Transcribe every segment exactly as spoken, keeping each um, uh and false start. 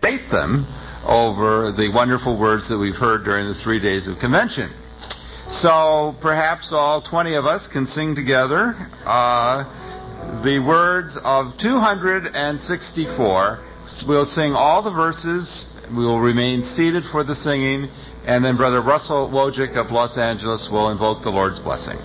state them over the wonderful words that we've heard during the three days of convention. So perhaps all twenty of us can sing together uh, the words of two hundred sixty-four. We'll sing all the verses. We will remain seated for the singing, and then Brother Russell Wojcik of Los Angeles will invoke the Lord's blessing.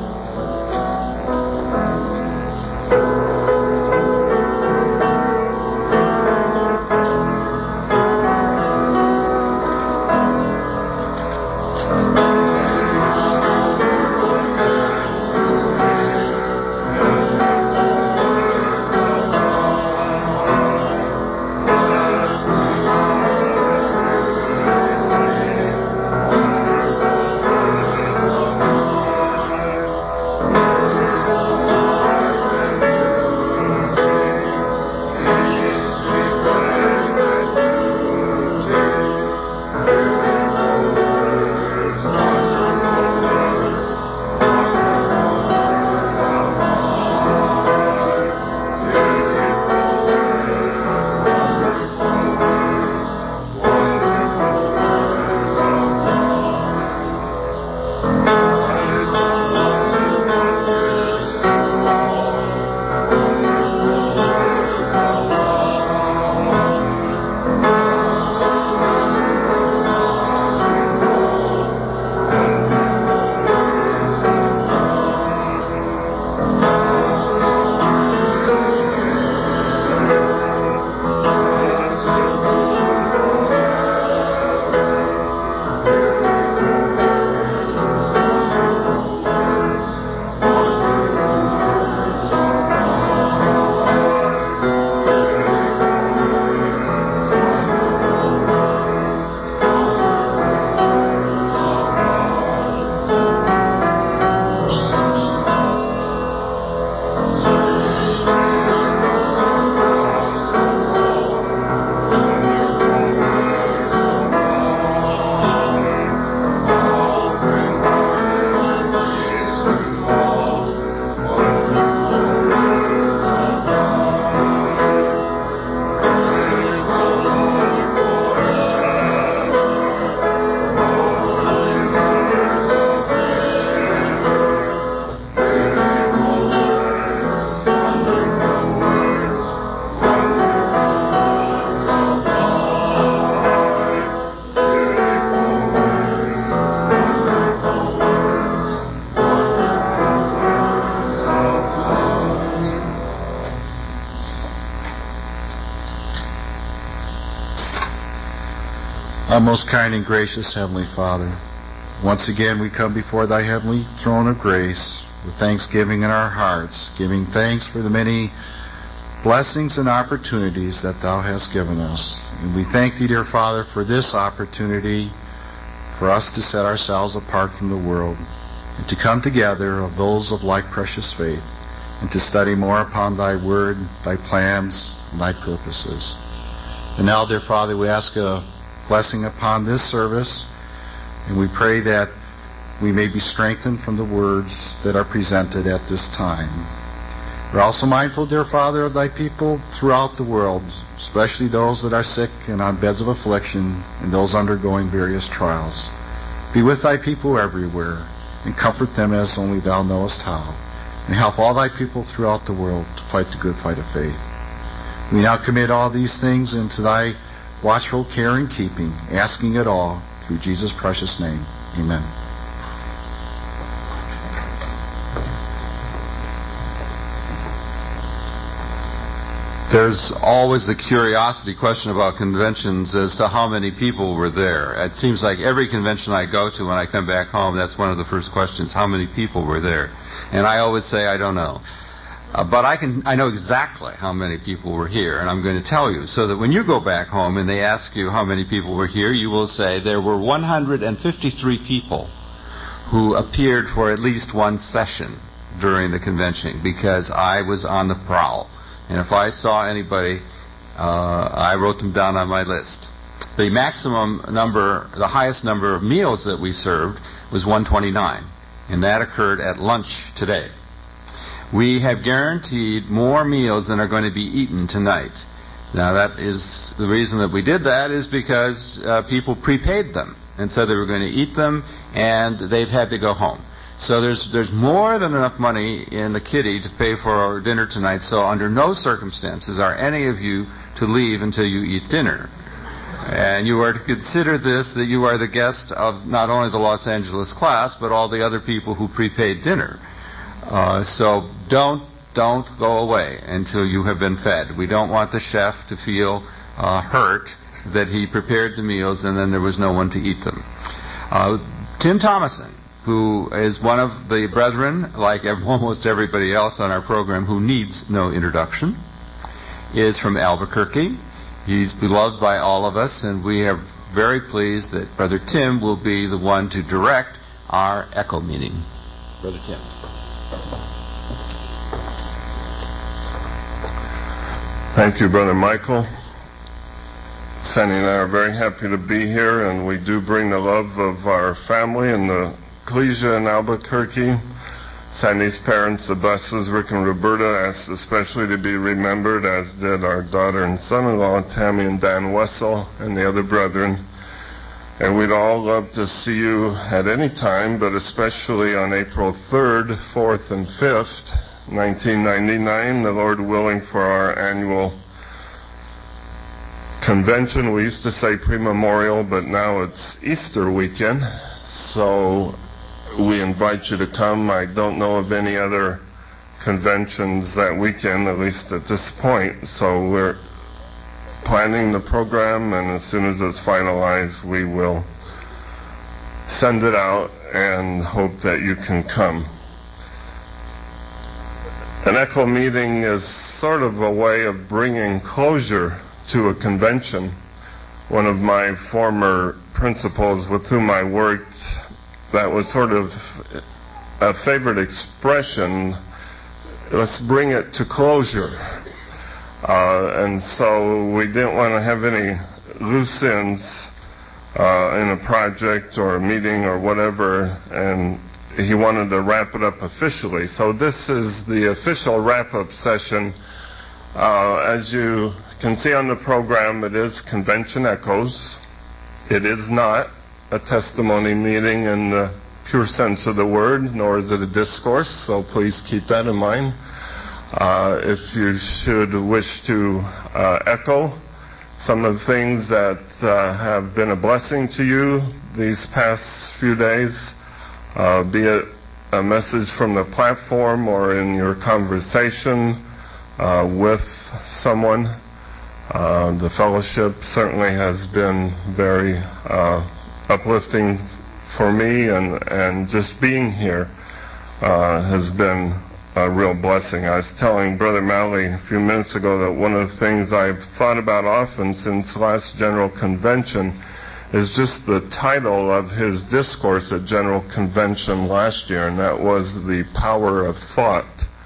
Our most kind and gracious Heavenly Father, once again we come before Thy heavenly throne of grace with thanksgiving in our hearts, giving thanks for the many blessings and opportunities that Thou hast given us. And we thank Thee, dear Father, for this opportunity for us to set ourselves apart from the world and to come together of those of like precious faith and to study more upon Thy Word, Thy plans, and Thy purposes. And now, dear Father, we ask a blessing upon this service, and we pray that we may be strengthened from the words that are presented at this time. We're also mindful, dear Father, of Thy people throughout the world, especially those that are sick and on beds of affliction and those undergoing various trials. Be with Thy people everywhere and comfort them as only Thou knowest how, and help all Thy people throughout the world to fight the good fight of faith. We now commit all these things into Thy watchful care and keeping, asking it all through Jesus' precious name. Amen. There's always the curiosity question about conventions as to how many people were there. It seems like every convention I go to when I come back home, that's one of the first questions, how many people were there? And I always say, I don't know. Uh, but I can I know exactly how many people were here, and I'm going to tell you, so that when you go back home and they ask you how many people were here, you will say there were one hundred fifty-three people who appeared for at least one session during the convention, because I was on the prowl. And if I saw anybody, uh, I wrote them down on my list. The maximum number, the highest number of meals that we served was one hundred twenty-nine, and that occurred at lunch today. We have guaranteed more meals than are going to be eaten tonight. Now, that is the reason that we did that is because uh, people prepaid them and said they were going to eat them, and they've had to go home. So there's there's more than enough money in the kitty to pay for our dinner tonight, so under no circumstances are any of you to leave until you eat dinner. And you are to consider this, that you are the guest of not only the Los Angeles class, but all the other people who prepaid dinner. Uh, so don't don't go away until you have been fed. We don't want the chef to feel uh, hurt that he prepared the meals and then there was no one to eat them. Uh, Tim Thomason, who is one of the brethren, like almost everybody else on our program, who needs no introduction, is from Albuquerque. He's beloved by all of us, and we are very pleased that Brother Tim will be the one to direct our Echo meeting. Brother Tim. Thank you, Brother Michael. Sandy and I are very happy to be here, and we do bring the love of our family and the Ecclesia in Albuquerque. Sandy's parents, the Busses, Rick and Roberta, asked especially to be remembered, as did our daughter and son-in-law, Tammy and Dan Wessel, and the other brethren. And we'd all love to see you at any time, but especially on April third, fourth, and fifth, nineteen ninety-nine, the Lord willing, for our annual convention. We used to say pre-memorial, but now it's Easter weekend, so we invite you to come. I don't know of any other conventions that weekend, at least at this point, so we're planning the program, and as soon as it's finalized, we will send it out and hope that you can come. An Echo meeting is sort of a way of bringing closure to a convention. One of my former principals with whom I worked, that was sort of a favorite expression, let's bring it to closure. Uh, and so we didn't want to have any loose ends uh, in a project or a meeting or whatever, and he wanted to wrap it up officially. So this is the official wrap-up session. Uh, as you can see on the program, it is Convention Echoes. It is not a testimony meeting in the pure sense of the word, nor is it a discourse, so please keep that in mind. Uh, if you should wish to uh, echo some of the things that uh, have been a blessing to you these past few days, uh, be it a message from the platform or in your conversation uh, with someone, uh, the fellowship certainly has been very uh, uplifting for me, and, and just being here uh, has been a real blessing. I was telling Brother Malley a few minutes ago that one of the things I've thought about often since last General Convention is just the title of his discourse at General Convention last year, and that was The Power of Thought.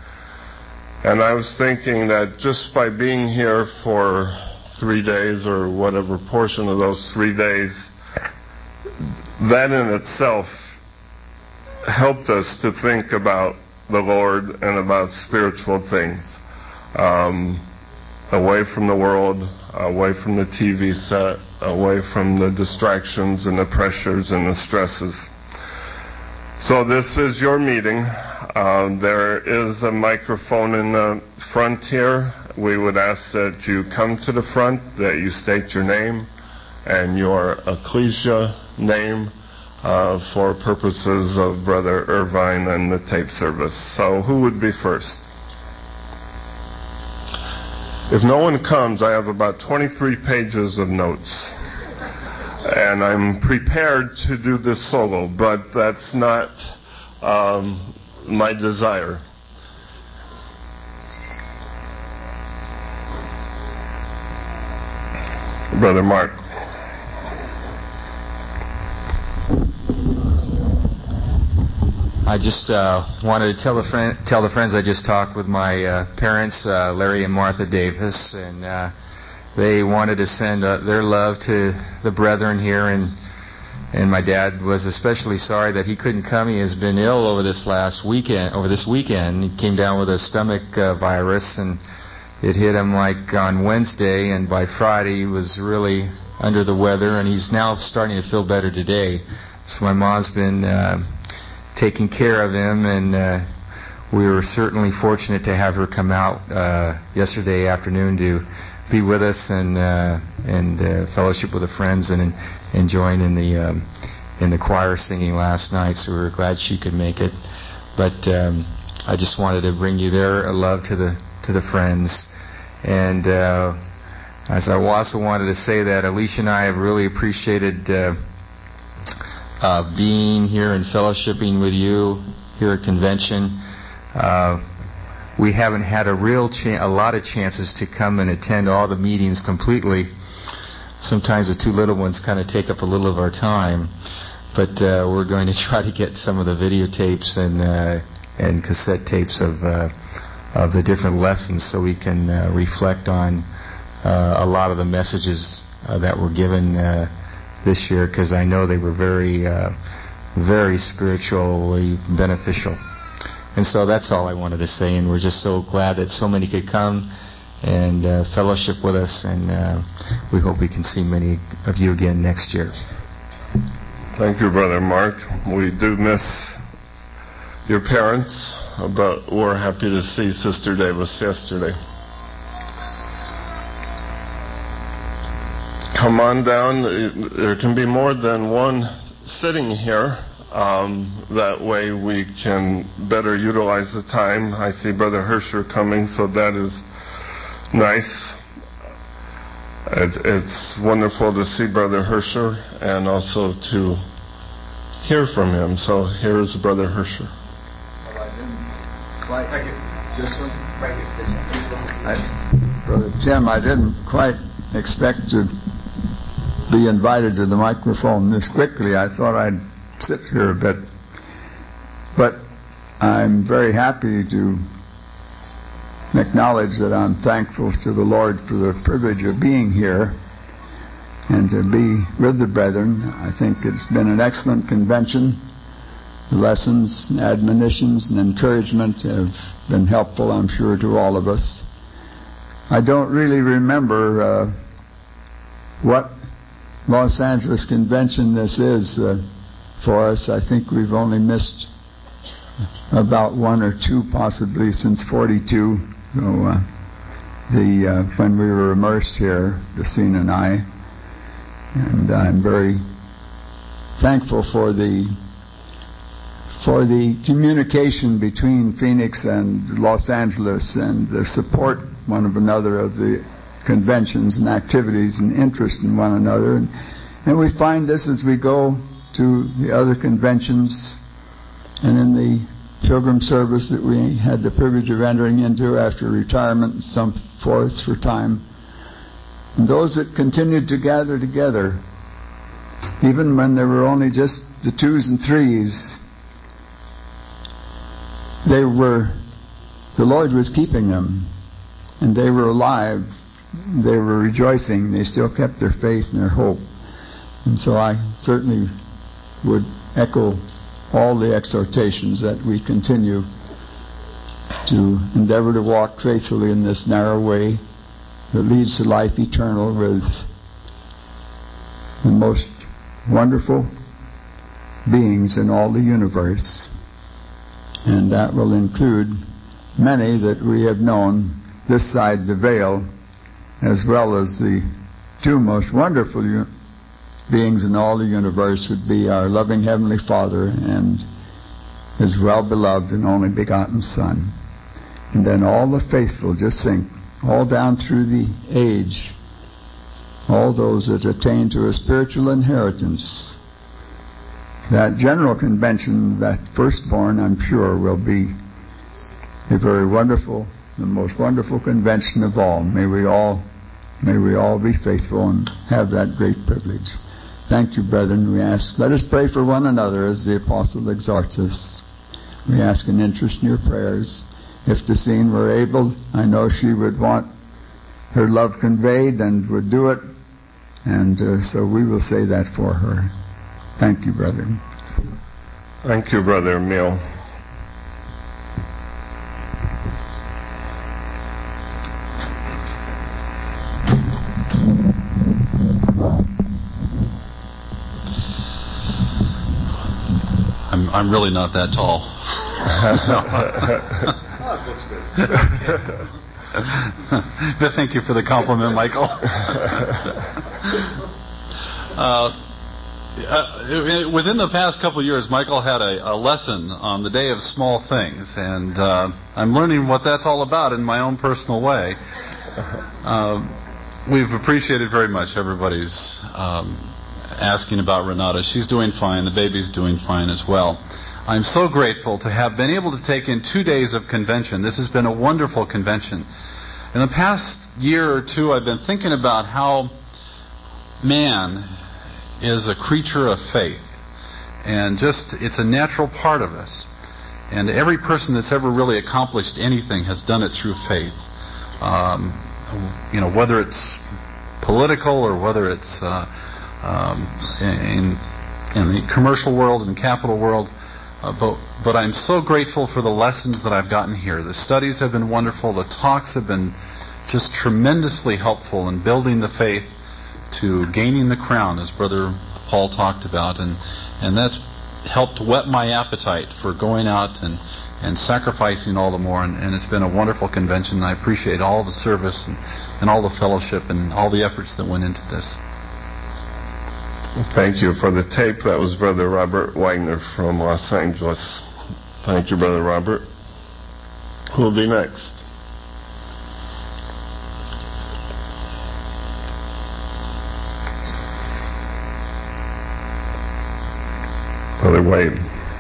And I was thinking that just by being here for three days or whatever portion of those three days, that in itself helped us to think about the Lord and about spiritual things, um, away from the world, away from the T V set, away from the distractions and the pressures and the stresses. So this is your meeting. Uh, there is a microphone in the front here. We would ask that you come to the front, that you state your name and your ecclesia name uh, for purposes of Brother Irvine and the tape service. So who would be first? If no one comes, I have about twenty-three pages of notes. And I'm prepared to do this solo, but that's not um, my desire. Brother Mark. I just uh, wanted to tell the, friend, tell the friends I just talked with my uh, parents, uh, Larry and Martha Davis, and uh, they wanted to send uh, their love to the brethren here, and and my dad was especially sorry that he couldn't come. He has been ill over this last weekend. Over this weekend, he came down with a stomach uh, virus, and it hit him like on Wednesday, and by Friday he was really under the weather, and he's now starting to feel better today. So my mom's been uh, taking care of him, and uh, we were certainly fortunate to have her come out uh, yesterday afternoon to be with us and uh, and uh, fellowship with the friends and and join in the um, in the choir singing last night. So we were glad she could make it. But um, I just wanted to bring you their love to the to the friends. And uh, as I also wanted to say that Alicia and I have really appreciated uh, uh, being here and fellowshipping with you here at convention. Uh, we haven't had a real cha- a lot of chances to come and attend all the meetings completely. Sometimes the two little ones kind of take up a little of our time, but uh, we're going to try to get some of the videotapes and uh, and cassette tapes of uh, of the different lessons, so we can uh, reflect on uh, a lot of the messages uh, that were given uh, this year, because I know they were very, uh, very spiritually beneficial. And so that's all I wanted to say, and we're just so glad that so many could come and uh, fellowship with us, and uh, we hope we can see many of you again next year. Thank you, Brother Mark. We do miss your parents, but we're happy to see Sister Davis yesterday. Come on down. There can be more than one sitting here. Um, that way we can better utilize the time. I see Brother Hersher coming, so that is nice. It's, it's wonderful to see Brother Hersher and also to hear from him. So here's Brother Hersher. Quite, this one? Right here, this one. I, Brother Tim, I didn't quite expect to be invited to the microphone this quickly. I thought I'd sit here a bit. But I'm very happy to acknowledge that I'm thankful to the Lord for the privilege of being here and to be with the brethren. I think it's been an excellent convention. The lessons, admonitions, and encouragement have been helpful, I'm sure, to all of us. I don't really remember uh, what Los Angeles Convention this is uh, for us. I think we've only missed about one or two, possibly, since forty-two. So, uh, the uh, when we were immersed here, Dacine and I, and I'm very thankful for the for the communication between Phoenix and Los Angeles and the support one of another of the conventions and activities and interest in one another. And, and we find this as we go to the other conventions and in the pilgrim service that we had the privilege of entering into after retirement and some forth for time. And those that continued to gather together, even when there were only just the twos and threes, they were, the Lord was keeping them, and they were alive, they were rejoicing, they still kept their faith and their hope. And so I certainly would echo all the exhortations that we continue to endeavor to walk faithfully in this narrow way that leads to life eternal with the most wonderful beings in all the universe. And that will include many that we have known this side the veil, as well as the two most wonderful u- beings in all the universe would be our loving Heavenly Father and His well-beloved and only begotten Son. And then all the faithful, just think, all down through the age, all those that attain to a spiritual inheritance. That general convention, that firstborn, I'm sure, will be a very wonderful, the most wonderful convention of all. May we all, may we all be faithful and have that great privilege. Thank you, brethren. We ask, let us pray for one another as the apostle exhorts us. We ask an interest in your prayers. If Dacine were able, I know she would want her love conveyed and would do it. And uh, so we will say that for her. Thank you, brother. Thank you, Brother Emil. I'm really not that tall. But thank you for the compliment, Michael. uh, Uh, within the past couple of years, Michael had a, a lesson on the Day of Small Things, and uh, I'm learning what that's all about in my own personal way. Uh, we've appreciated very much everybody's um, asking about Renata. She's doing fine. The baby's doing fine as well. I'm so grateful to have been able to take in two days of convention. This has been a wonderful convention. In the past year or two, I've been thinking about how man is a creature of faith, and just it's a natural part of us, and every person that's ever really accomplished anything has done it through faith. Um, you know, whether it's political or whether it's uh, um, in, in the commercial world and capital world, uh, but but I'm so grateful for the lessons that I've gotten here. The studies have been wonderful. The talks have been just tremendously helpful in building the faith to gaining the crown, as Brother Paul talked about, and and that's helped whet my appetite for going out and, and sacrificing all the more, and, and it's been a wonderful convention, and I appreciate all the service and, and all the fellowship and all the efforts that went into this. Thank you. For the tape, that was Brother Robert Wagner from Los Angeles. Thank you, Brother Robert. Who will be next? Brother Wade.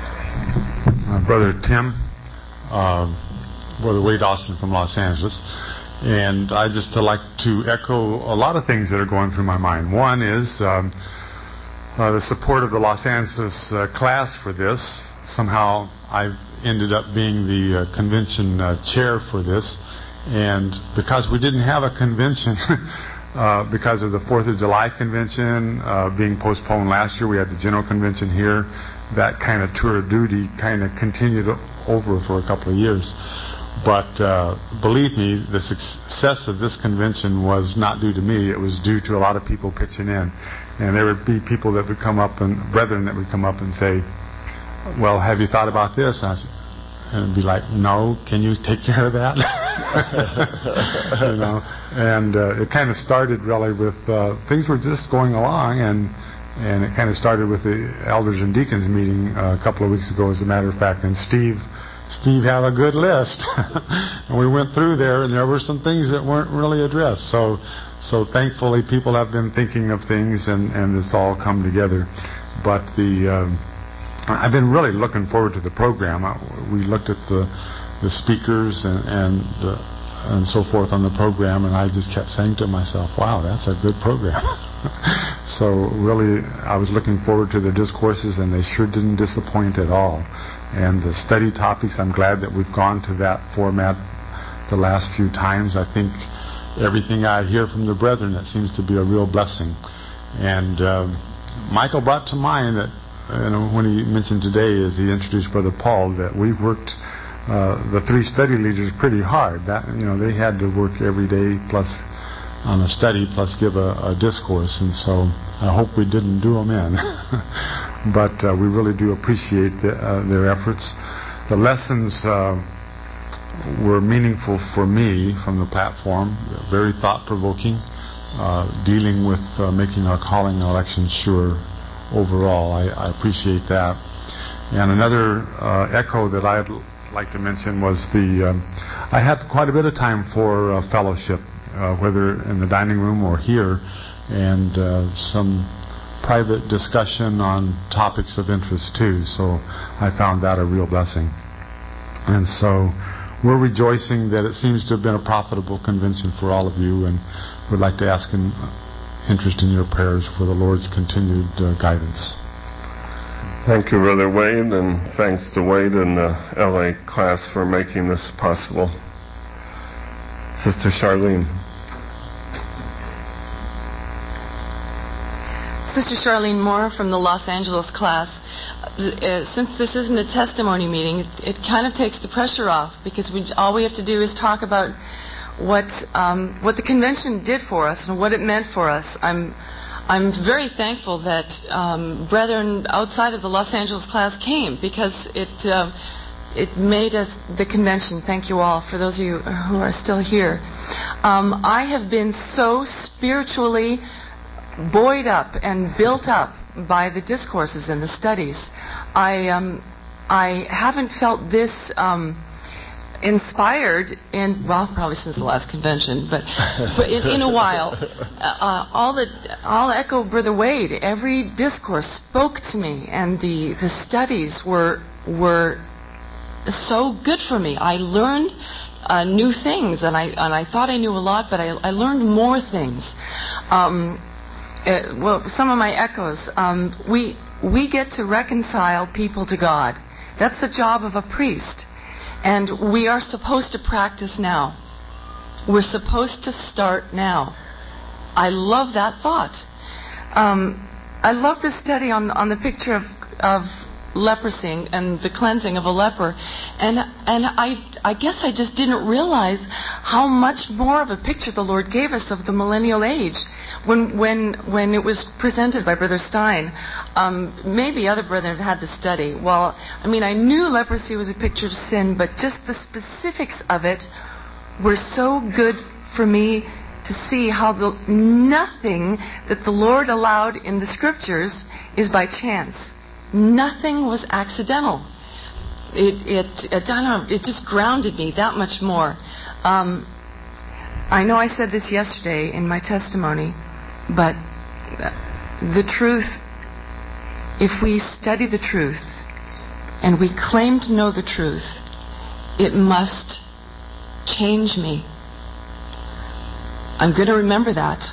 Uh, Brother Tim, uh, Brother Wade Austin from Los Angeles. And I just uh, like to echo a lot of things that are going through my mind. One is um, uh, the support of the Los Angeles uh, class for this. Somehow I ended up being the uh, convention uh, chair for this. And because we didn't have a convention, uh, because of the fourth of July convention uh, being postponed last year, we had the general convention here. That kind of tour of duty kind of continued over for a couple of years. But uh, believe me, the success of this convention was not due to me. It was due to a lot of people pitching in. And there would be people that would come up, and brethren that would come up and say, well, have you thought about this? And, I, and it'd be like, no, can you take care of that? You know, and uh, it kind of started really with uh, things were just going along, and and it kind of started with the elders and deacons meeting uh, a couple of weeks ago, as a matter of fact. And Steve, Steve had a good list, and we went through there, and there were some things that weren't really addressed. So, so thankfully, people have been thinking of things, and and it's all come together. But the um, I've been really looking forward to the program. We looked at the the speakers and and the, and so forth on the program, and I just kept saying to myself, wow, that's a good program. So really, I was looking forward to the discourses, and they sure didn't disappoint at all. And the study topics, I'm glad that we've gone to that format the last few times. I think everything I hear from the brethren, that seems to be a real blessing. And um, Michael brought to mind that, you know, when he mentioned today, as he introduced Brother Paul, that we've worked uh, the three study leaders pretty hard. That, you know, they had to work every day plus on a study plus give a, a discourse, and so I hope we didn't do them in. But uh, we really do appreciate the, uh, their efforts. The lessons uh, were meaningful for me from the platform, very thought-provoking, uh, dealing with uh, making our calling and election sure overall. I, I appreciate that. And another uh, echo that I'd like to mention was the um, I had quite a bit of time for uh, fellowship, uh, whether in the dining room or here, and uh, some private discussion on topics of interest too. So I found that a real blessing. And so we're rejoicing that it seems to have been a profitable convention for all of you, and would like to ask in interest in your prayers for the Lord's continued uh, guidance. Thank you, Brother Wade, and thanks to Wade and the L A class for making this possible. Sister Charlene. Sister Charlene Moore from the Los Angeles class. Uh, since this isn't a testimony meeting, it, it kind of takes the pressure off, because we, all we have to do is talk about what um, what the convention did for us and what it meant for us. I'm I'm very thankful that um, brethren outside of the Los Angeles class came, because it uh, it made us the convention. Thank you all, for those of you who are still here. Um, I have been so spiritually buoyed up and built up by the discourses and the studies. I um, I haven't felt this um, inspired in, well, probably since the last convention, but, but in, in a while. Uh, all the all echo Brother Wade. Every discourse spoke to me, and the, the studies were were so good for me. I learned uh, new things, and I and I thought I knew a lot, but I, I learned more things. Um, Uh, well, some of my echoes. Um, we we get to reconcile people to God. That's the job of a priest, and we are supposed to practice now. We're supposed to start now. I love that thought. Um, I love the study on on the picture of of leprosy and the cleansing of a leper, and and I I guess I just didn't realize how much more of a picture the Lord gave us of the millennial age when when when it was presented by Brother Stein. Um, maybe other brethren have had the study. Well, I mean, I knew leprosy was a picture of sin, but just the specifics of it were so good for me to see how the nothing that the Lord allowed in the Scriptures is by chance. Nothing was accidental. It, it, it, I don't know, it just grounded me that much more. Um, I know I said this yesterday in my testimony, but the truth, if we study the truth and we claim to know the truth, it must change me. I'm going to remember that.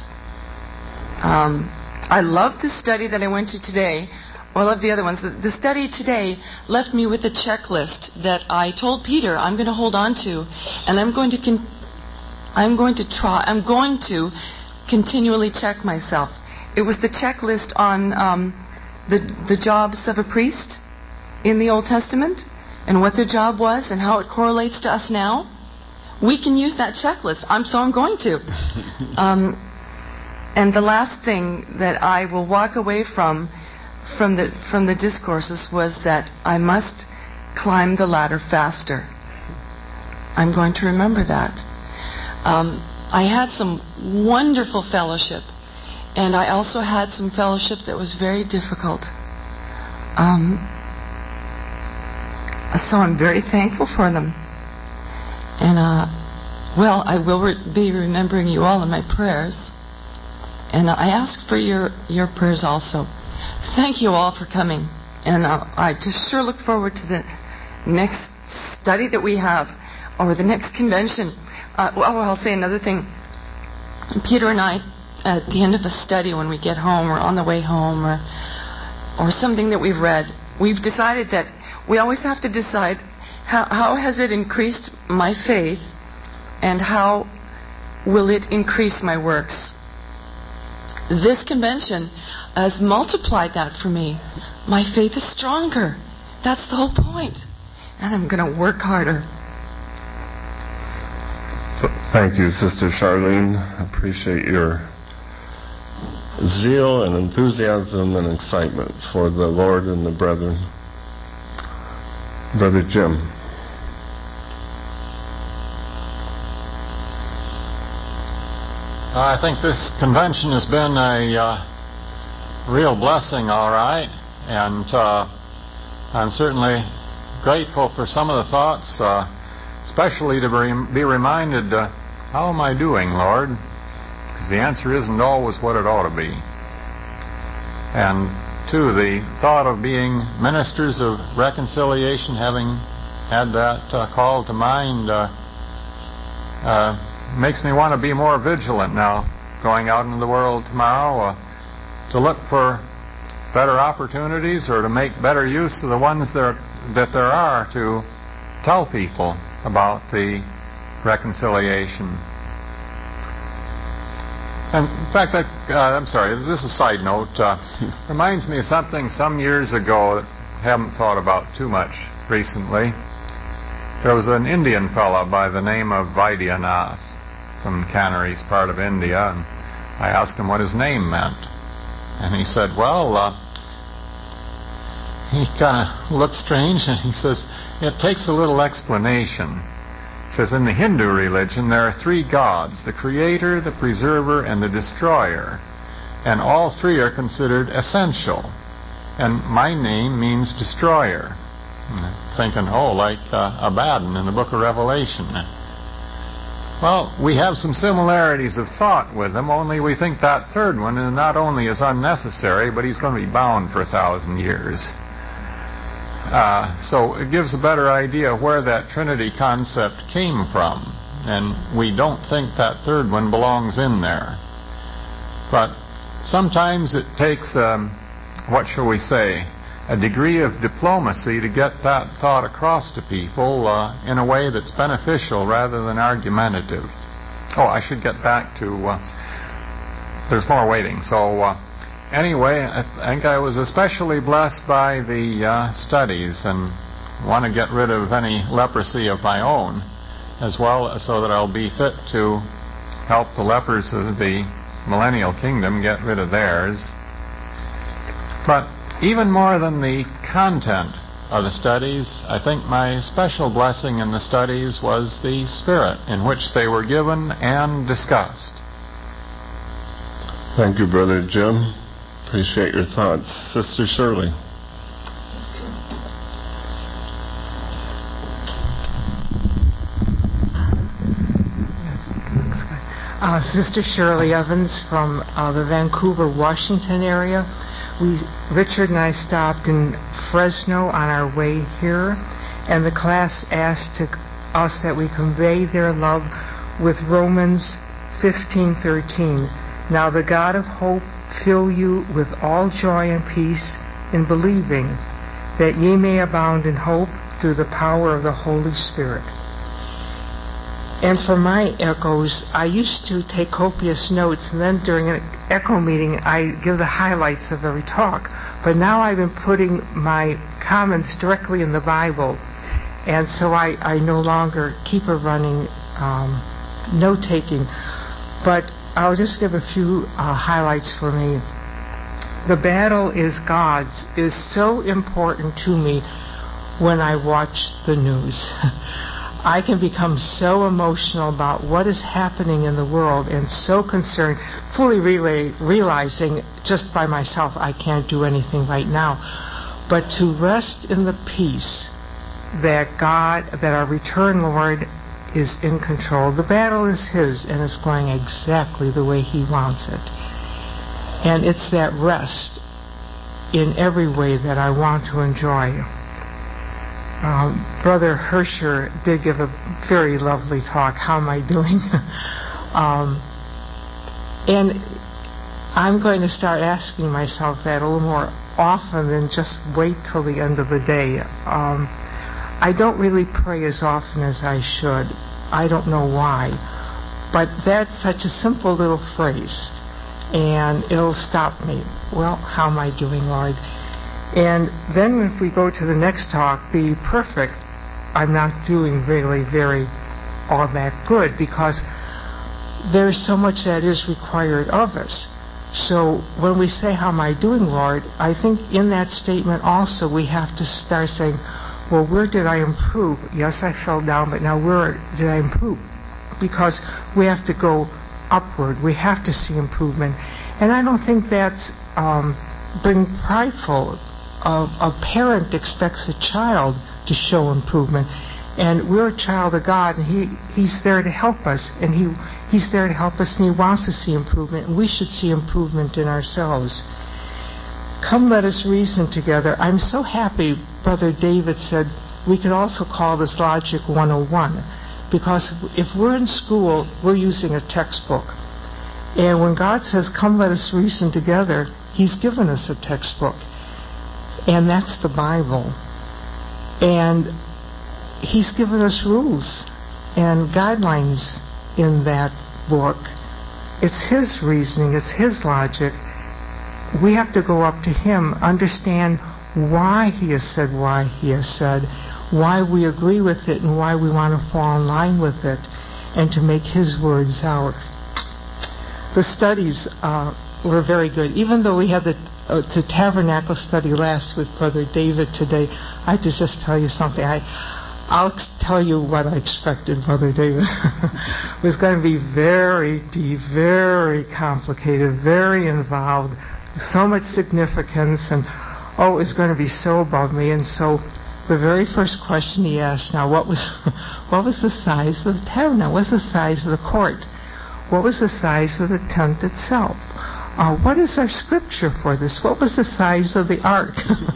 Um, I love the study that I went to today. Well, I love the other ones. The, the study today left me with a checklist that I told Peter I'm going to hold on to, and I'm going to con- I'm going to try. I'm going to continually check myself. It was the checklist on um, the the jobs of a priest in the Old Testament and what their job was and how it correlates to us now. We can use that checklist. I'm so I'm going to. Um, and the last thing that I will walk away from. From the from the discourses was that I must climb the ladder faster. I'm going to remember that. Um, I had some wonderful fellowship, and I also had some fellowship that was very difficult. Um, so I'm very thankful for them. And uh, well, I will re- be remembering you all in my prayers, and I ask for your your prayers also. Thank you all for coming, and uh, I just sure look forward to the next study that we have, or the next convention. Uh, well, I'll say another thing. Peter and I, at the end of a study, when we get home, or on the way home, or or something that we've read, we've decided that we always have to decide how, how has it increased my faith, and how will it increase my works. This convention has multiplied that for me. My faith is stronger. That's the whole point. And I'm going to work harder. Thank you, Sister Charlene. I appreciate your zeal and enthusiasm and excitement for the Lord and the brethren. Brother Jim. I think this convention has been a uh, real blessing, all right, and uh, I'm certainly grateful for some of the thoughts, uh, especially to be reminded, uh, how am I doing, Lord? Because the answer isn't always what it ought to be. And two, the thought of being ministers of reconciliation, having had that uh, call to mind, uh, uh, makes me want to be more vigilant now, going out into the world tomorrow, uh, to look for better opportunities or to make better use of the ones there, that there are to tell people about the reconciliation. And in fact, I, uh, I'm sorry, this is a side note. Uh, reminds me of something some years ago that I haven't thought about too much recently. There was an Indian fella by the name of Vaidyanas from Canaries, part of India, and I asked him what his name meant. And he said, well, uh, he kind of looked strange, and he says, it takes a little explanation. He says, in the Hindu religion, there are three gods, the creator, the preserver, and the destroyer. And all three are considered essential. And my name means destroyer. Thinking, oh, like uh, Abaddon in the book of Revelation. Well, we have some similarities of thought with him, only we think that third one not only is unnecessary, but he's going to be bound for a thousand years. Uh, so it gives a better idea where that Trinity concept came from. And we don't think that third one belongs in there. But sometimes it takes, um, what shall we say, a degree of diplomacy to get that thought across to people uh, in a way that's beneficial rather than argumentative. Oh, I should get back to, uh, there's more waiting. So uh, anyway, I think I was especially blessed by the uh, studies and want to get rid of any leprosy of my own as well, so that I'll be fit to help the lepers of the millennial kingdom get rid of theirs. But even more than the content of the studies, I think my special blessing in the studies was the spirit in which they were given and discussed. Thank you, Brother Jim. Appreciate your thoughts. Sister Shirley. Uh, Sister Shirley Evans from uh, the Vancouver, Washington area. We, Richard and I stopped in Fresno on our way here, and the class asked to, us that we convey their love with Romans fifteen thirteen. Now the God of hope fill you with all joy and peace in believing, that ye may abound in hope through the power of the Holy Spirit. And for my echoes, I used to take copious notes, and then during an echo meeting, I give the highlights of every talk. But now I've been putting my comments directly in the Bible, and so I, I no longer keep a running um, note-taking. But I'll just give a few uh, highlights for me. The battle is God's is so important to me when I watch the news. I can become so emotional about what is happening in the world and so concerned, fully relay, realizing just by myself I can't do anything right now. But to rest in the peace that God, that our return Lord is in control. The battle is His and it's going exactly the way He wants it. And it's that rest in every way that I want to enjoy. Um, Brother Hersher did give a very lovely talk. How am I doing? um, and I'm going to start asking myself that a little more often than just wait till the end of the day. Um, I don't really pray as often as I should. I don't know why. But that's such a simple little phrase. And it'll stop me. Well, how am I doing, Lord? And then if we go to the next talk, be perfect, I'm not doing really very all that good, because there's so much that is required of us. So when we say, how am I doing, Lord, I think in that statement also we have to start saying, well, where did I improve? Yes, I fell down, but now where did I improve? Because we have to go upward. We have to see improvement. And I don't think that's um, being prideful. A, a parent expects a child to show improvement, and we're a child of God, and He He's there to help us, and He He's there to help us, and He wants to see improvement, and we should see improvement in ourselves. Come, let us reason together. I'm so happy Brother David said we could also call this Logic one oh one, because if we're in school, we're using a textbook, and when God says, come, let us reason together, He's given us a textbook. And that's the Bible. And He's given us rules and guidelines in that book. It's His reasoning, it's His logic. We have to go up to Him, understand why He has said why He has said, why we agree with it, and why we want to fall in line with it, and to make His words out. The studies, uh, were very good. Even though we had the, uh, the tabernacle study last with Brother David today, I have to just tell you something. I, I'll tell you what I expected, Brother David. It was going to be very deep, very complicated, very involved, so much significance, and oh, it was going to be so above me. And so the very first question he asked, now, what was what was the size of the tabernacle? What was the size of the court? What was the size of the tent itself? Uh, what is our scripture for this? What was the size of the ark?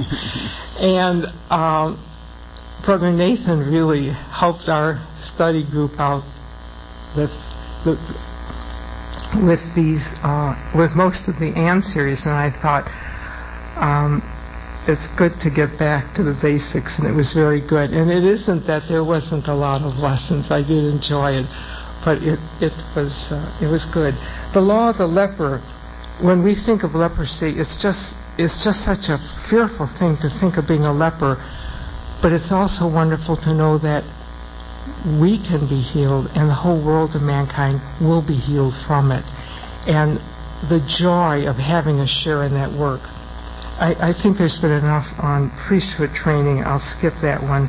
And um, Brother Nathan really helped our study group out with with, with these uh, with most of the answers, and I thought um, it's good to get back to the basics, and it was very good. And it isn't that there wasn't a lot of lessons. I did enjoy it, but it it was uh, it was good. The law of the leper. When we think of leprosy, it's just it's just such a fearful thing to think of being a leper. But it's also wonderful to know that we can be healed, and the whole world of mankind will be healed from it. And the joy of having a share in that work. I, I think there's been enough on priesthood training. I'll skip that one.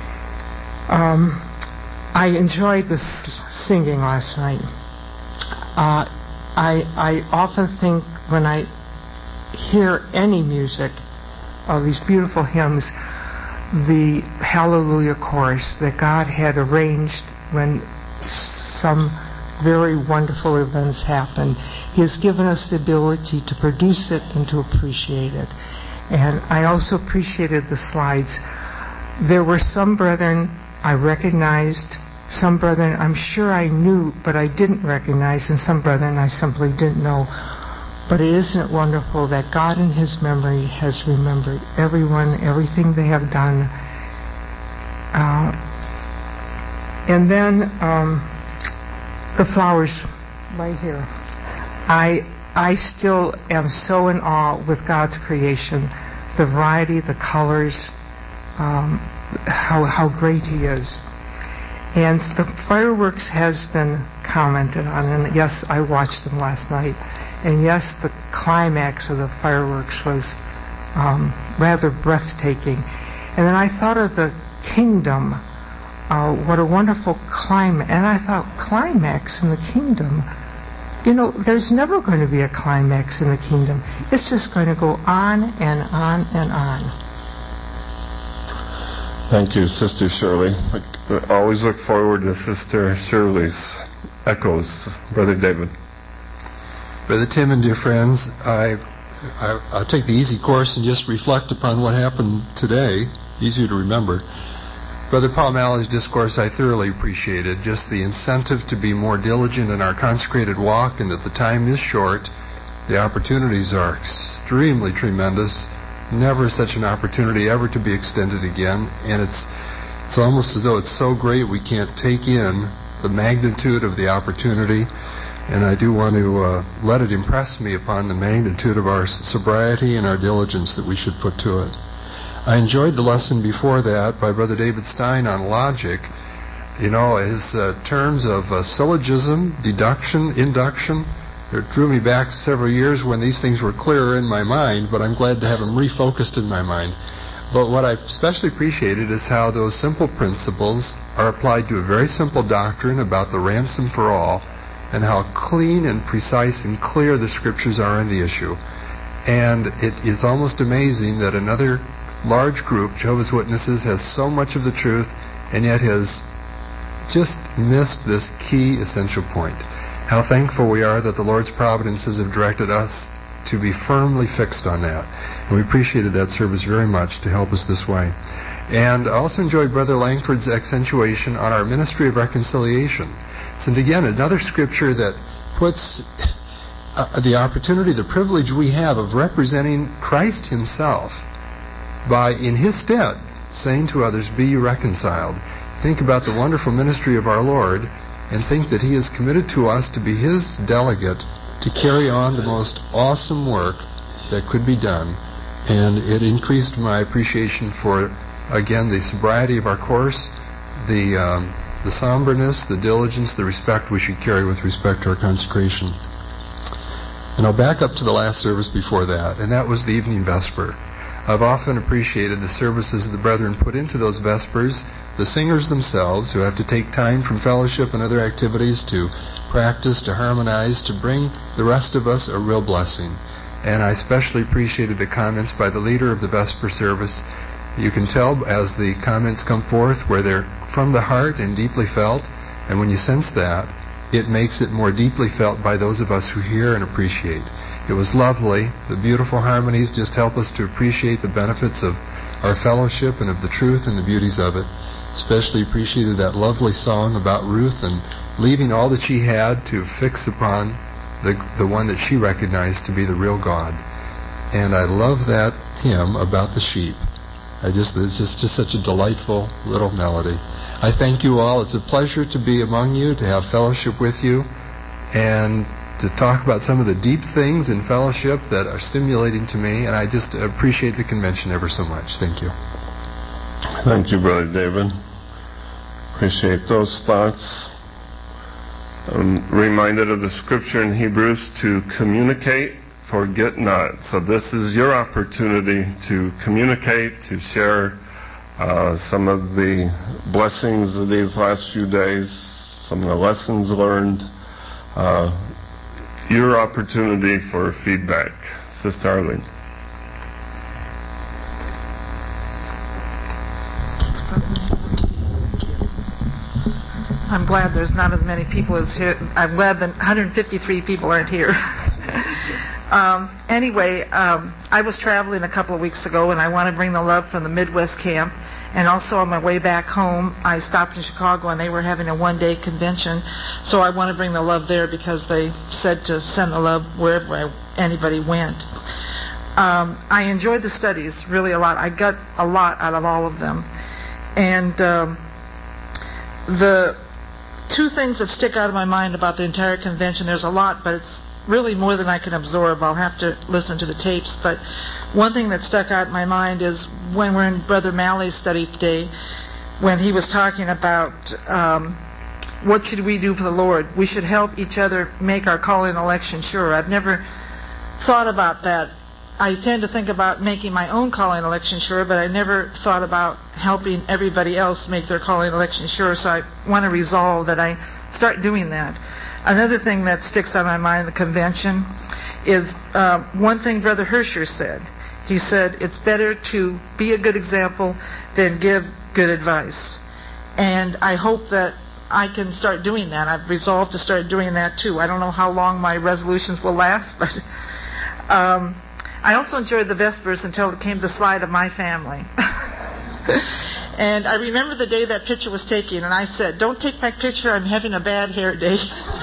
Um, I enjoyed the s- singing last night. Uh, I, I often think when I hear any music, of these beautiful hymns, the Hallelujah chorus that God had arranged when some very wonderful events happen. He has given us the ability to produce it and to appreciate it. And I also appreciated the slides. There were some brethren I recognized, some brethren I'm sure I knew but I didn't recognize, and some brethren I simply didn't know. But isn't it wonderful that God in His memory has remembered everyone, everything they have done. Uh, and then um, the flowers right here. I I still am so in awe with God's creation, the variety, the colors, um, how how great He is. And the fireworks has been commented on, and yes, I watched them last night. And yes, the climax of the fireworks was um, rather breathtaking. And then I thought of the kingdom, uh, what a wonderful climax. And I thought, climax in the kingdom? You know, there's never going to be a climax in the kingdom. It's just going to go on and on and on. Thank you, Sister Shirley. I always look forward to Sister Shirley's echoes. Brother David. Brother Tim and dear friends, I, I, I'll take the easy course and just reflect upon what happened today. Easier to remember. Brother Paul Malley's discourse I thoroughly appreciated. Just the incentive to be more diligent in our consecrated walk, and that the time is short. The opportunities are extremely tremendous. Never such an opportunity ever to be extended again. And it's it's almost as though it's so great we can't take in the magnitude of the opportunity. And I do want to uh, let it impress me upon the magnitude of our sobriety and our diligence that we should put to it. I enjoyed the lesson before that by Brother David Stein on logic. You know, his uh, terms of uh, syllogism, deduction, induction, it drew me back several years when these things were clearer in my mind, but I'm glad to have them refocused in my mind. But what I especially appreciated is how those simple principles are applied to a very simple doctrine about the ransom for all, and how clean and precise and clear the Scriptures are on the issue. And it is almost amazing that another large group, Jehovah's Witnesses, has so much of the truth and yet has just missed this key essential point. How thankful we are that the Lord's providences have directed us to be firmly fixed on that. And we appreciated that service very much to help us this way. And I also enjoyed Brother Langford's accentuation on our ministry of reconciliation. And again, another scripture that puts uh, the opportunity, the privilege we have of representing Christ Himself by, in His stead, saying to others, be you reconciled. Think about the wonderful ministry of our Lord and think that He is committed to us to be His delegate to carry on the most awesome work that could be done. And it increased my appreciation for, again, the sobriety of our course, the um, the somberness, the diligence, the respect we should carry with respect to our consecration. And I'll back up to the last service before that, and that was the evening vesper. I've often appreciated the services the brethren put into those vespers, the singers themselves, who have to take time from fellowship and other activities to practice, to harmonize, to bring the rest of us a real blessing. And I especially appreciated the comments by the leader of the vesper service. You can tell as the comments come forth where they're from the heart and deeply felt, and when you sense that, it makes it more deeply felt by those of us who hear and appreciate. It was lovely. The beautiful harmonies just help us to appreciate the benefits of our fellowship and of the truth and the beauties of it. Especially appreciated that lovely song about Ruth and leaving all that she had to fix upon the the one that she recognized to be the real God. And I love that hymn about the sheep. I just it's just, just such a delightful little melody. I thank you all. It's a pleasure to be among you, to have fellowship with you, and to talk about some of the deep things in fellowship that are stimulating to me, and I just appreciate the convention ever so much. Thank you. Thank you, Brother David. Appreciate those thoughts. I'm reminded of the scripture in Hebrews to communicate, forget not. So this is your opportunity to communicate, to share uh, some of the blessings of these last few days, some of the lessons learned. Uh, your opportunity for feedback. Sister Arlene. I'm glad there's not as many people as here. I'm glad that one hundred fifty-three people aren't here. um, anyway, um, I was traveling a couple of weeks ago, and I want to bring the love from the Midwest camp. And also on my way back home, I stopped in Chicago, and they were having a one-day convention. So I want to bring the love there because they said to send the love wherever I, anybody went. Um, I enjoyed the studies really a lot. I got a lot out of all of them. And um, the two things that stick out of my mind about the entire convention, there's a lot, but it's really more than I can absorb. I'll have to listen to the tapes. But one thing that stuck out in my mind is when we're in Brother Malley's study today, when he was talking about um, what should we do for the Lord. We should help each other make our calling and election sure. I've never thought about that. I tend to think about making my own calling and election sure, but I never thought about helping everybody else make their calling and election sure. So I want to resolve that I start doing that. Another thing that sticks out in my mind in the convention is uh, one thing Brother Herscher said. He said, it's better to be a good example than give good advice. And I hope that I can start doing that. I've resolved to start doing that too. I don't know how long my resolutions will last, but um, I also enjoyed the Vespers until it came to the slide of my family. And I remember the day that picture was taken, and I said, don't take my picture, I'm having a bad hair day.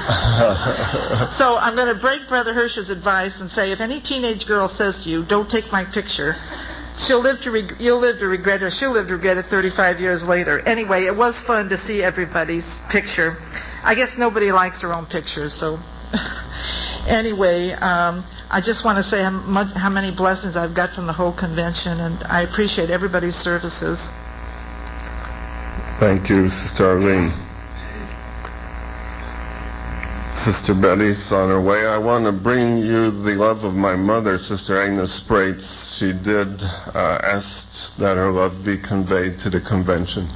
So I'm going to break Brother Herscher's advice and say, if any teenage girl says to you, don't take my picture, she'll live to reg- you'll live to regret it, she'll live to regret it thirty-five years later. Anyway, it was fun to see everybody's picture. I guess nobody likes their own pictures, so... Anyway, um, I just want to say how, much, how many blessings I've got from the whole convention, and I appreciate everybody's services. Thank you, Sister Arlene. Sister Betty's on her way. I want to bring you the love of my mother, Sister Agnes Sprates. She did uh, ask that her love be conveyed to the convention.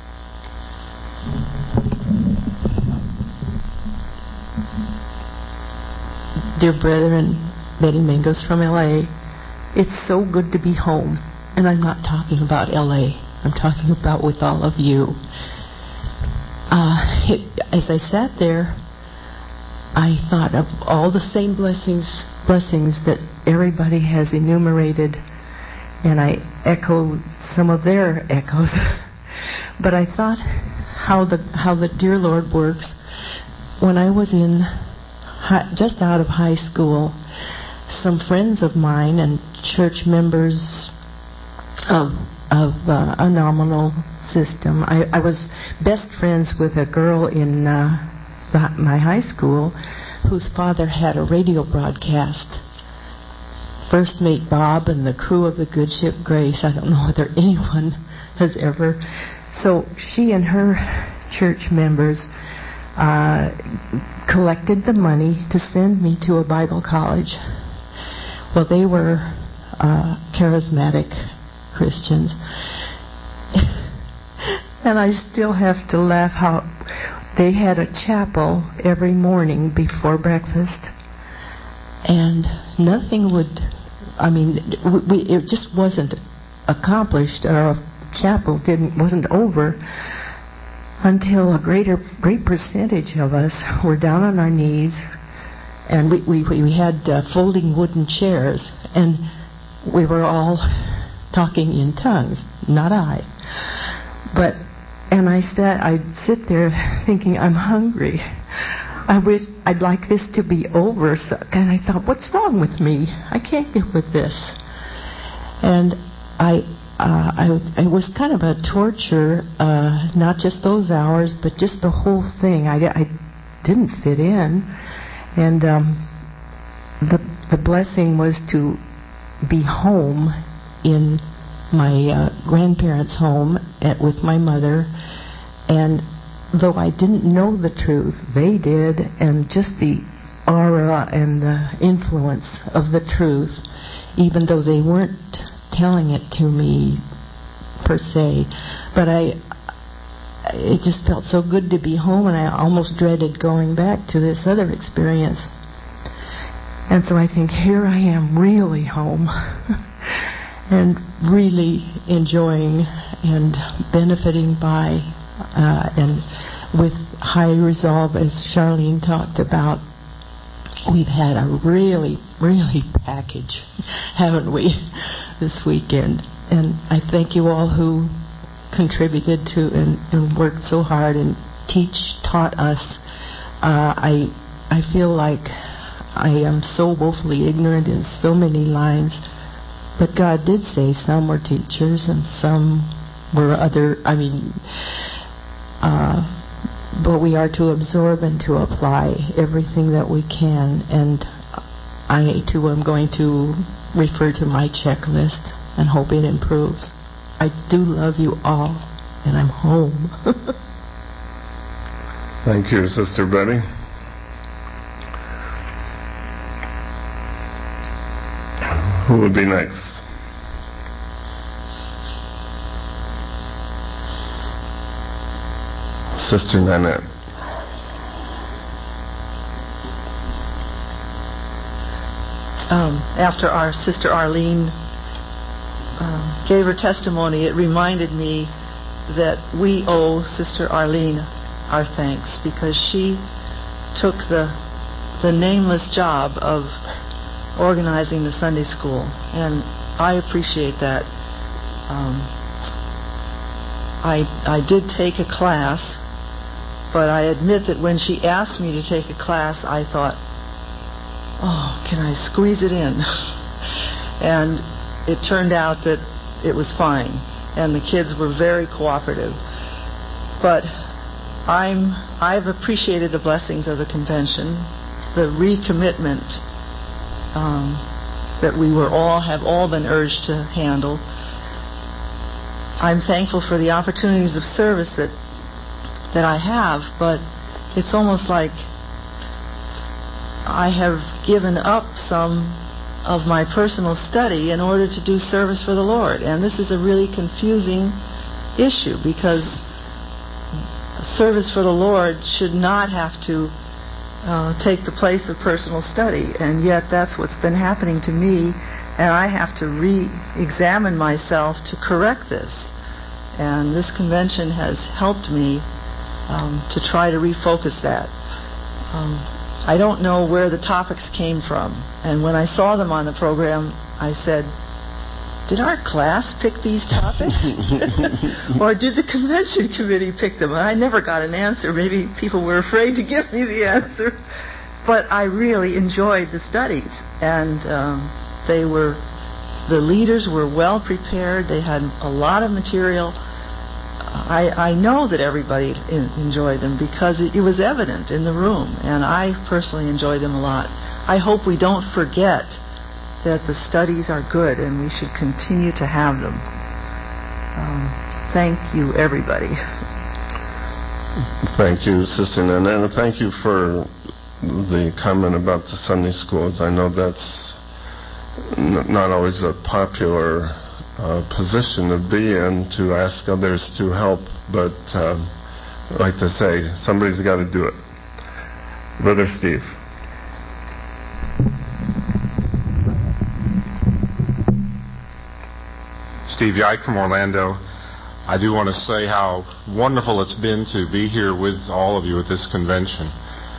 Dear brethren, Betty Mingos from L A, it's so good to be home. And I'm not talking about L A. I'm talking about with all of you. Uh, it, as I sat there, I thought of all the same blessings blessings that everybody has enumerated, and I echoed some of their echoes. But I thought how the how the dear Lord works. When I was in high, just out of high school, some friends of mine and church members of of uh, a nominal system. I, I was best friends with a girl in uh, the, my high school whose father had a radio broadcast. First Mate Bob and the crew of the good ship Grace. I don't know whether anyone has ever. So she and her church members uh, collected the money to send me to a Bible college. Well, they were uh, charismatic Christians. And I still have to laugh how they had a chapel every morning before breakfast, and nothing would, I mean, we, it just wasn't accomplished, or a chapel didn't wasn't over until a greater great percentage of us were down on our knees, and we we, we had uh, folding wooden chairs, and we were all talking in tongues, not I, but. And I sat, I'd sit there thinking, I'm hungry. I wish I'd like this to be over. So, and I thought, what's wrong with me? I can't get with this. And I, uh, I, it was kind of a torture, uh, not just those hours, but just the whole thing. I, I didn't fit in, and um, the the blessing was to be home in my uh, grandparents' home at, with my mother, and though I didn't know the truth, they did, and just the aura and the influence of the truth, even though they weren't telling it to me per se, but I, it just felt so good to be home, and I almost dreaded going back to this other experience. And so I think, here I am, really home. And really enjoying and benefiting by uh, and with high resolve, as Charlene talked about. We've had a really, really package, haven't we, this weekend? And I thank you all who contributed to and, and worked so hard and teach, taught us. Uh, I I feel like I am so woefully ignorant in so many lines. But God did say some were teachers and some were other, I mean, uh, but we are to absorb and to apply everything that we can. And I, too, am going to refer to my checklist and hope it improves. I do love you all, and I'm home. Thank you, Sister Betty. Who would be next? Sister Nanette. Um, after our Sister Arlene um, gave her testimony, it reminded me that we owe Sister Arlene our thanks, because she took the the nameless job of organizing the Sunday school, and I appreciate that. Um, I I did take a class, but I admit that when she asked me to take a class, I thought, oh, can I squeeze it in? And it turned out that it was fine, and the kids were very cooperative. But I'm I've appreciated the blessings of the convention, the recommitment Um, that we were all have all been urged to handle. I'm thankful for the opportunities of service that that I have, but it's almost like I have given up some of my personal study in order to do service for the Lord. And this is a really confusing issue, because service for the Lord should not have to Uh, take the place of personal study, and yet that's what's been happening to me, and I have to re-examine myself to correct this. And this convention has helped me um, to try to refocus that. Um, I don't know where the topics came from, and when I saw them on the program, I said, did our class pick these topics? Or did the convention committee pick them? And I never got an answer. Maybe people were afraid to give me the answer. But I really enjoyed the studies. And um, they were, the leaders were well prepared. They had a lot of material. I, I know that everybody in, enjoyed them, because it, it was evident in the room. And I personally enjoyed them a lot. I hope we don't forget that the studies are good, and we should continue to have them. Um, thank you, everybody. Thank you, Sister Nana, and thank you for the comment about the Sunday schools. I know that's n- not always a popular uh, position to be in, to ask others to help, but uh, like to say, somebody's got to do it. Brother Steve. Steve Yike from Orlando. I do want to say how wonderful it's been to be here with all of you at this convention.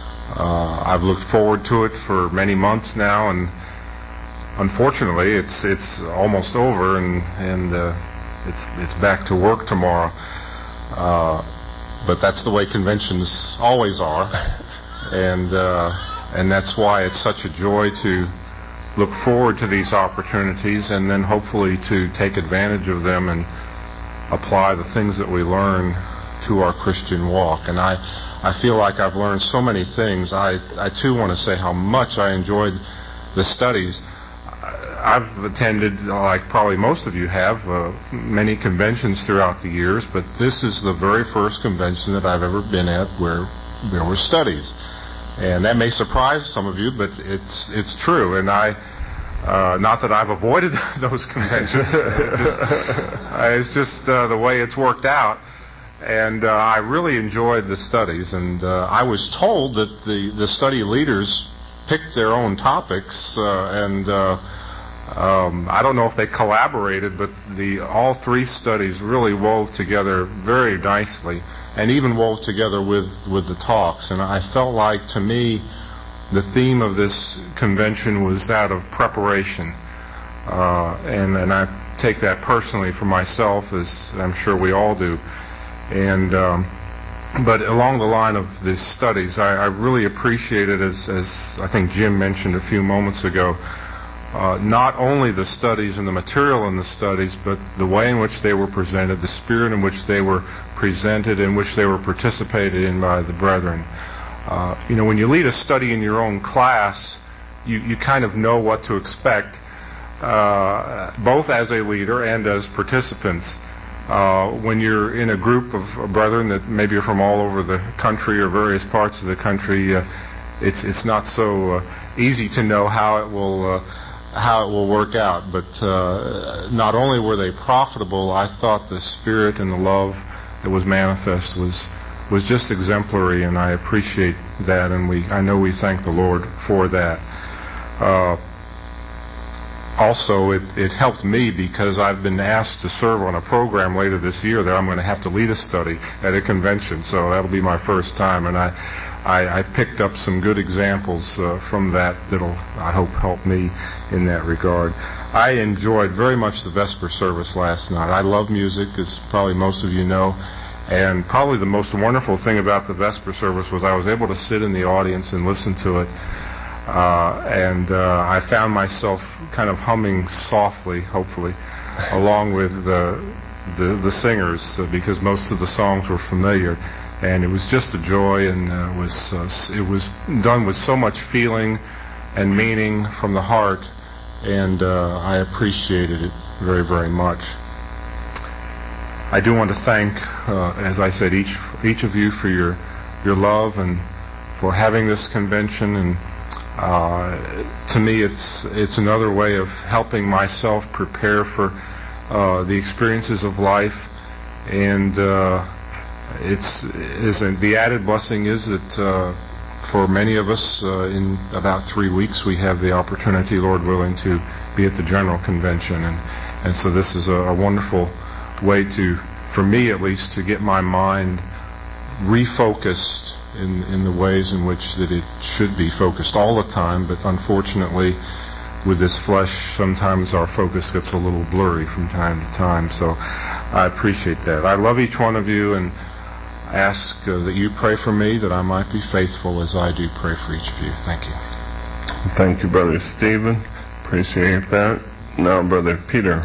Uh, I've looked forward to it for many months now, and unfortunately, it's it's almost over, and and uh, it's it's back to work tomorrow. Uh, but that's the way conventions always are, and uh, and that's why it's such a joy to look forward to these opportunities, and then hopefully to take advantage of them and apply the things that we learn to our Christian walk. And I, I feel like I've learned so many things. I, I too want to say how much I enjoyed the studies. I've attended, like probably most of you have, uh, many conventions throughout the years, but this is the very first convention that I've ever been at where there were studies. And that may surprise some of you, but it's it's true. And I, uh, not that I've avoided those conventions. It's just, uh, it's just uh, the way it's worked out. And uh, I really enjoyed the studies. And uh, I was told that the, the study leaders picked their own topics. Uh, and uh, um, I don't know if they collaborated, but the all three studies really wove together very nicely, and even wove together with, with the talks. And I felt like, to me, the theme of this convention was that of preparation. Uh, and, and I take that personally for myself, as I'm sure we all do. And um, but along the line of the studies, I, I really appreciated, as, as I think Jim mentioned a few moments ago, Uh, not only the studies and the material in the studies, but the way in which they were presented, the spirit in which they were presented, in which they were participated in by the brethren. Uh, you know, when you lead a study in your own class, you, you kind of know what to expect, uh, both as a leader and as participants. Uh, when you're in a group of brethren that maybe are from all over the country or various parts of the country, uh, it's it's not so uh, easy to know how it will uh, how it will work out. But uh, not only were they profitable, I thought the spirit and the love that was manifest was was just exemplary, and I appreciate that, and we I know we thank the Lord for that. Uh, also, it, it helped me because I've been asked to serve on a program later this year that I'm going to have to lead a study at a convention, so that'll be my first time, and I I, I picked up some good examples uh, from that that'll, I hope, help me in that regard. I enjoyed very much the Vesper service last night. I love music, as probably most of you know, and probably the most wonderful thing about the Vesper service was I was able to sit in the audience and listen to it, uh, and uh, I found myself kind of humming softly, hopefully, along with the, the, the singers, uh, because most of the songs were familiar. And it was just a joy, and uh, was uh, it was done with so much feeling and meaning from the heart, and uh, I appreciated it very, very much. I do want to thank, uh, as I said, each each of you for your your love and for having this convention. And uh, to me, it's it's another way of helping myself prepare for uh, the experiences of life, and. Uh, It's isn't the added blessing is that uh, for many of us uh, in about three weeks we have the opportunity, Lord willing, to be at the General Convention, and and so this is a, a wonderful way to, for me at least, to get my mind refocused in in the ways in which that it should be focused all the time. But unfortunately, with this flesh, sometimes our focus gets a little blurry from time to time. So I appreciate that. I love each one of you, and ask uh, that you pray for me, that I might be faithful as I do pray for each of you. Thank you. Thank you, Brother Stephen. Appreciate that. Now, Brother Peter.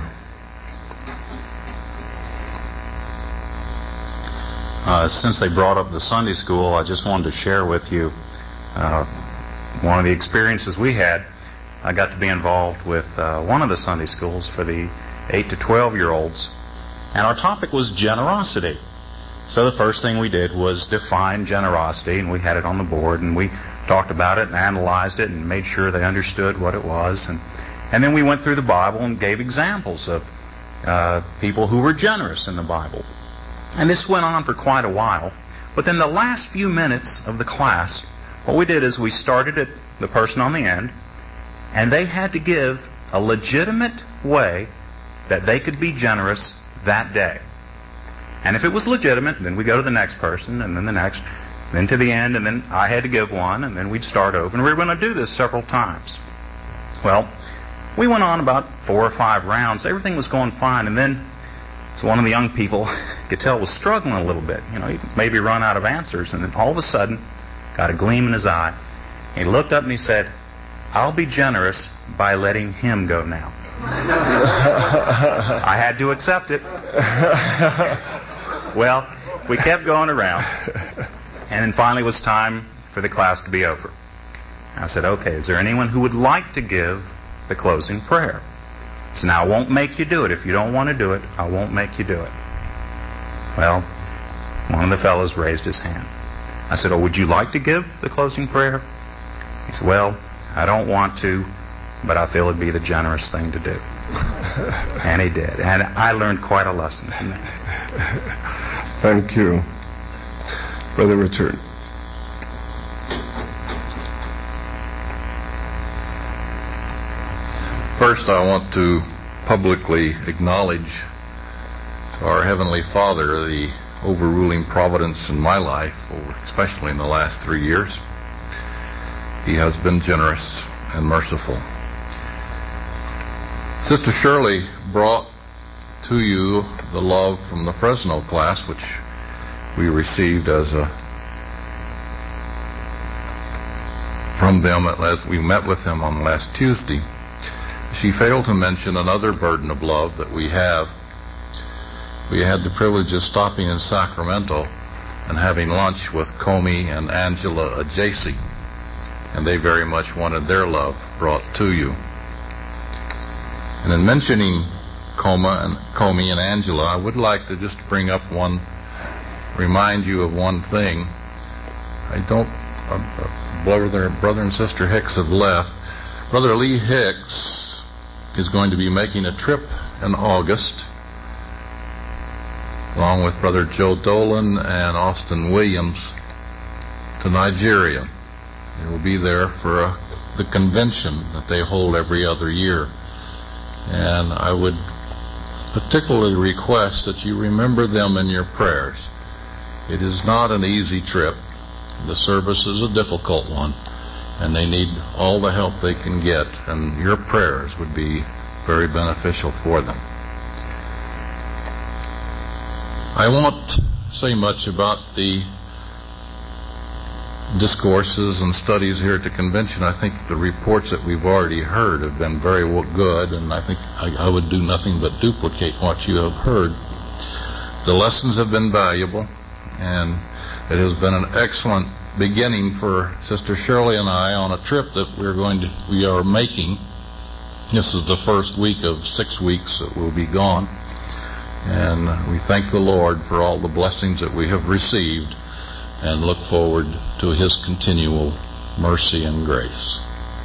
Uh, since they brought up the Sunday school, I just wanted to share with you uh, one of the experiences we had. I got to be involved with uh, one of the Sunday schools for the eight to twelve year olds, and our topic was generosity. So the first thing we did was define generosity, and we had it on the board, and we talked about it and analyzed it and made sure they understood what it was. And, and then we went through the Bible and gave examples of uh, people who were generous in the Bible. And this went on for quite a while. But then the last few minutes of the class, what we did is we started at the person on the end, and they had to give a legitimate way that they could be generous that day. And if it was legitimate, then we go to the next person, and then the next, then to the end, and then I had to give one, and then we'd start over. And we were going to do this several times. Well, we went on about four or five rounds. Everything was going fine, and then so one of the young people, could tell, was struggling a little bit. You know, he maybe run out of answers, and then all of a sudden, got a gleam in his eye. He looked up and he said, "I'll be generous by letting him go now." I had to accept it. Well, we kept going around, and then finally it was time for the class to be over. I said, "Okay, is there anyone who would like to give the closing prayer?" So now I won't make you do it. If you don't want to do it, I won't make you do it. Well, one of the fellows raised his hand. I said, "Oh, would you like to give the closing prayer?" He said, "Well, I don't want to, but I feel it'd be the generous thing to do." And he did. And I learned quite a lesson from that. Thank you. Brother Richard. First, I want to publicly acknowledge to our Heavenly Father the overruling providence in my life, especially in the last three years. He has been generous and merciful. Sister Shirley brought to you the love from the Fresno class, which we received as a from them as we met with them on last Tuesday. She failed to mention another burden of love that we have. We had the privilege of stopping in Sacramento and having lunch with Comey and Angela Ajacey, and they very much wanted their love brought to you. And in mentioning Coma and Comey and Angela, I would like to just bring up one, remind you of one thing. I don't, uh, uh, brother, brother and sister Hicks have left. Brother Lee Hicks is going to be making a trip in August, along with Brother Joe Dolan and Austin Williams, to Nigeria. They will be there for a, the convention that they hold every other year. And I would particularly request that you remember them in your prayers. It is not an easy trip. The service is a difficult one, and they need all the help they can get, and your prayers would be very beneficial for them. I won't say much about the discourses and studies here at the convention. I think the reports that we've already heard have been very good, and I think I, I would do nothing but duplicate what you have heard. The lessons have been valuable, and it has been an excellent beginning for Sister Shirley and I on a trip that we're going to we are making. This is the first week of six weeks that we'll be gone, and we thank the Lord for all the blessings that we have received and look forward to His continual mercy and grace.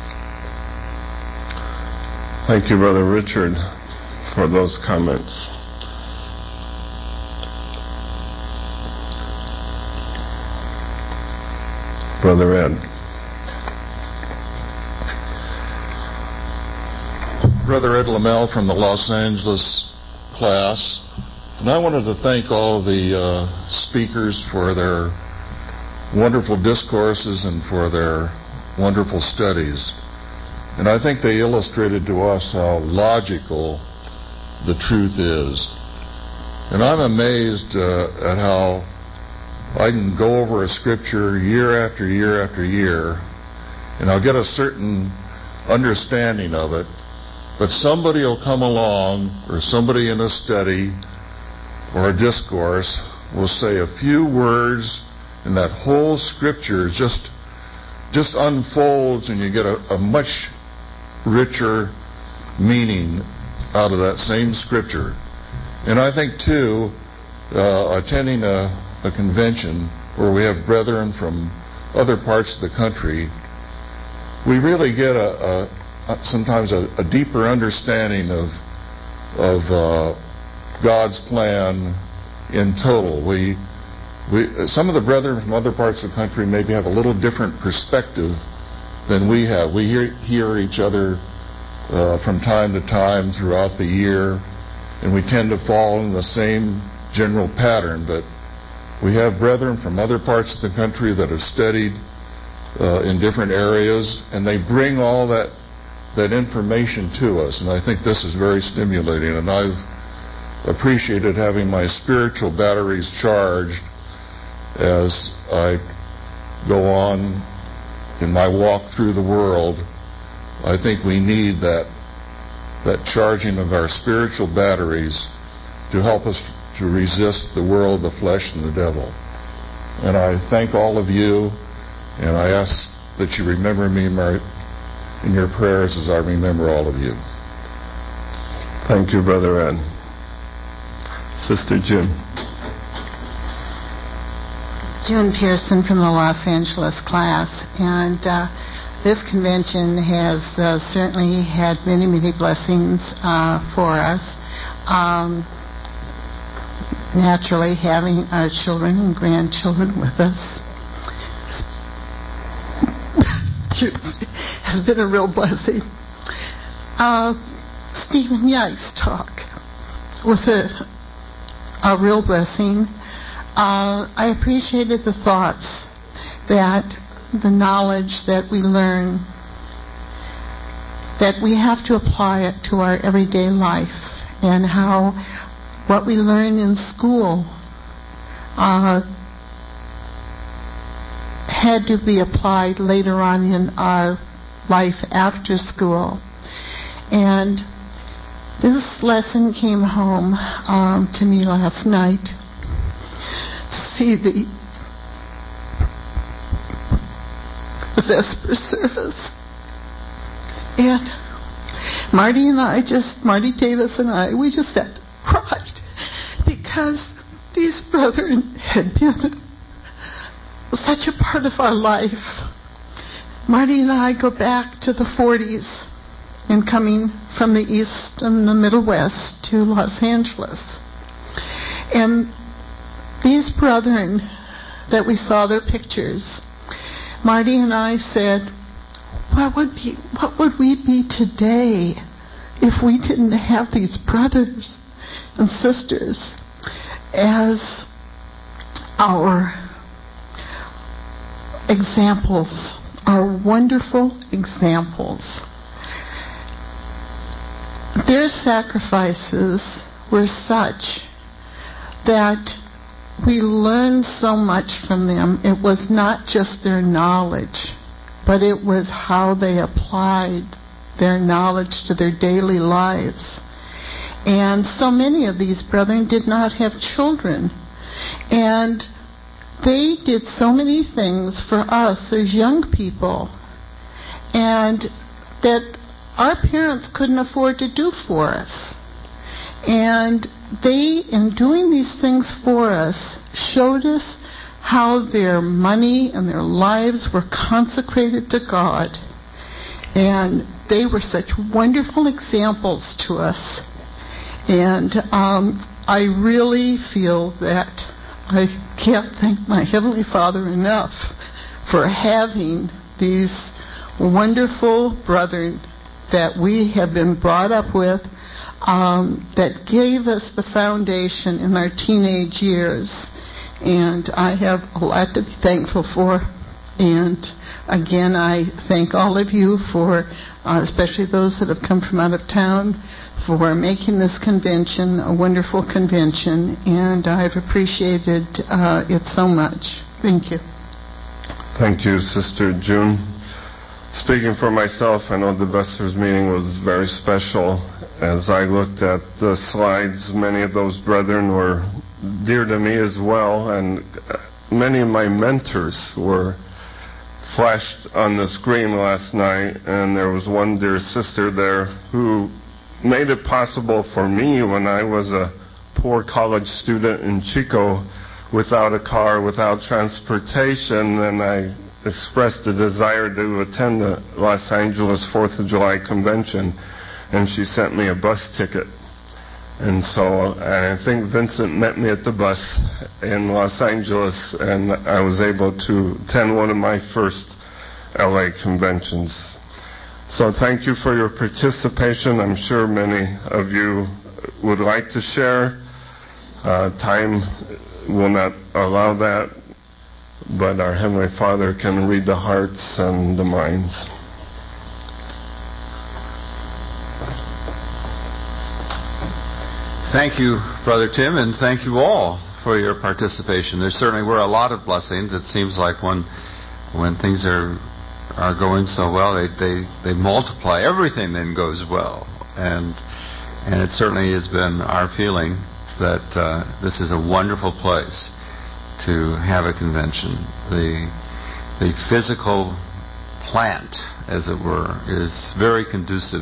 Thank you, Brother Richard, for those comments. Brother Ed. Brother Ed Lamel from the Los Angeles class. And I wanted to thank all of the uh, speakers for their wonderful discourses and for their wonderful studies. And I think they illustrated to us how logical the truth is. And I'm amazed uh, at how I can go over a scripture year after year after year, and I'll get a certain understanding of it, but somebody will come along, or somebody in a study or a discourse will say a few words, and that whole scripture just just unfolds, and you get a, a much richer meaning out of that same scripture. And I think, too, uh, attending a, a convention where we have brethren from other parts of the country, we really get a, a sometimes a, a deeper understanding of of uh, God's plan in total. We we some of the brethren from other parts of the country maybe have a little different perspective than we have. We hear hear each other uh, from time to time throughout the year, and we tend to fall in the same general pattern, but we have brethren from other parts of the country that have studied uh, in different areas, and they bring all that that information to us, and I think this is very stimulating, and I've appreciated having my spiritual batteries charged as I go on in my walk through the world. I think we need that that charging of our spiritual batteries to help us to resist the world, the flesh, and the devil. And I thank all of you, and I ask that you remember me in your prayers as I remember all of you. Thank you, Brother Ed. Sister June. June Pearson from the Los Angeles class, and uh, this convention has uh, certainly had many, many blessings uh, for us. Um, naturally, having our children and grandchildren with us has been a real blessing. Uh, Stephen Yike's talk was a, a real blessing. Uh, I appreciated the thoughts that the knowledge that we learn, that we have to apply it to our everyday life, and how what we learn in school uh, had to be applied later on in our life after school. And this lesson came home um, to me last night. See the, the Vesper service. And Marty and I just, Marty Davis and I, we just had cried because these brethren had been such a part of our life. Marty and I go back to the forties and coming from the East and the Middle West to Los Angeles. And these brethren that we saw their pictures, Marty and I said, what would be, what would we be today if we didn't have these brothers and sisters as our examples, our wonderful examples. Their sacrifices were such that we learned so much from them. It was not just their knowledge, but it was how they applied their knowledge to their daily lives. And so many of these brethren did not have children. And they did so many things for us as young people, and that our parents couldn't afford to do for us. And they, in doing these things for us, showed us how their money and their lives were consecrated to God. And they were such wonderful examples to us. And um, I really feel that I can't thank my Heavenly Father enough for having these wonderful brethren that we have been brought up with, um, that gave us the foundation in our teenage years. And I have a lot to be thankful for. And again, I thank all of you for, uh, especially those that have come from out of town, for making this convention a wonderful convention. And I've appreciated uh, it so much. Thank you. Thank you, Sister June. Speaking for myself, I know the Vespers meeting was very special. As I looked at the slides, many of those brethren were dear to me as well, and many of my mentors were flashed on the screen last night, and there was one dear sister there who made it possible for me when I was a poor college student in Chico without a car, without transportation, and I expressed a desire to attend the Los Angeles fourth of July convention, and she sent me a bus ticket. And so I think Vincent met me at the bus in Los Angeles, and I was able to attend one of my first L A conventions. So thank you for your participation. I'm sure many of you would like to share. Uh, time will not allow that, but our Heavenly Father can read the hearts and the minds. Thank you, Brother Tim, and thank you all for your participation. There certainly were a lot of blessings. It seems like when when things are are going so well, they, they, they multiply. Everything then goes well. And and it certainly has been our feeling that uh, this is a wonderful place to have a convention. The the physical plant, as it were, is very conducive